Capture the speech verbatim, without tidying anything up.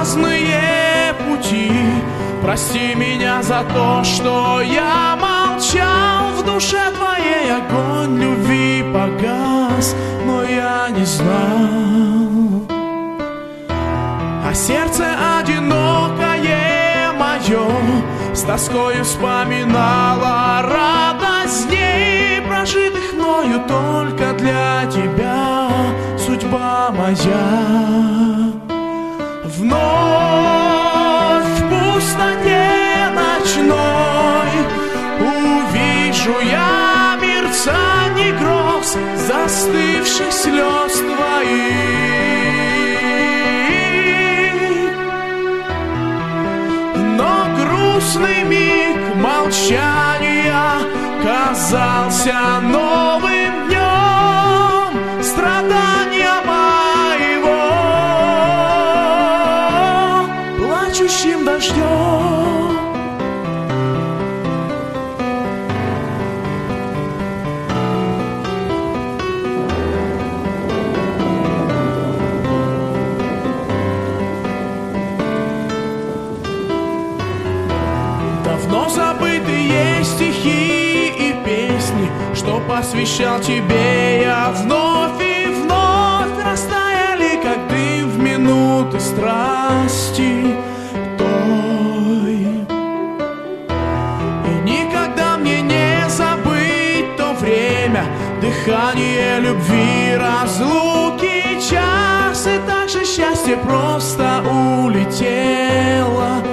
разные пути. Прости меня за то, что я молчал. В душе твоей огонь любви погас, но я не знал. А сердце одинокое мое с тоскою вспоминало радость дней, прожитых мною только для тебя, судьба моя. Вновь в пустоте ночной увижу я мерцанье гроз застывших слез твоих. Но грустный миг молчания казался новым днем страдания моего, плачущим дождем. Давно забытые стихи и песни, что посвящал тебе я, вновь и вновь растаяли, как дым в минуты страсти той. И никогда мне не забыть то время, дыхание любви, разлуки, час. И так же счастье просто улетело